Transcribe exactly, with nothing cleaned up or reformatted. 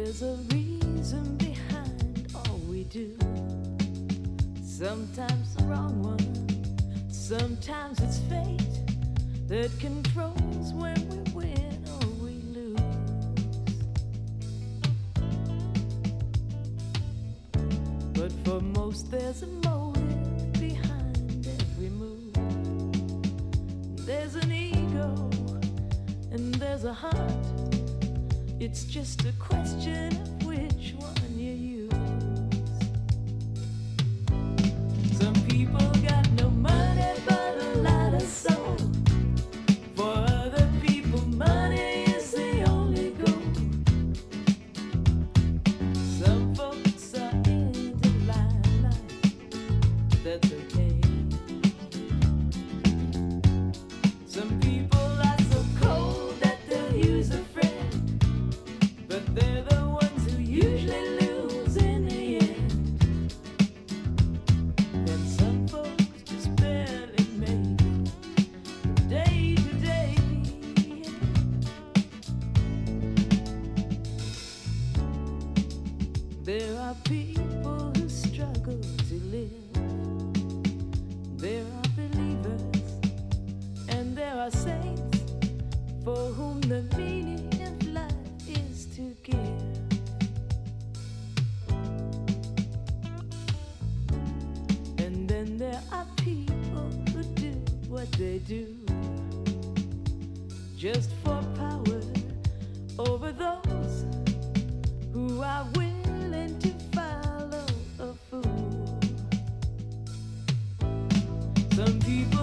There's a reason behind all we do. Sometimes the wrong one, sometimes it's fate that controls when we win or we lose. But for most there's a motive behind every move. There's an ego and there's a heart. It's just a question of which one you use. Some people got no money but a lot of soul. For other people, money is the only goal. Some folks are in the limelight that they pay. Some people are so cold that they'll use a friend, but they're the ones who usually lose in the end. And some folks just barely make it from day to day. There are people who struggle to live. There are believers and there are saints for whom the meaning of life is to give. And then there are people who do what they do just for power over those who are willing to follow a fool. Some people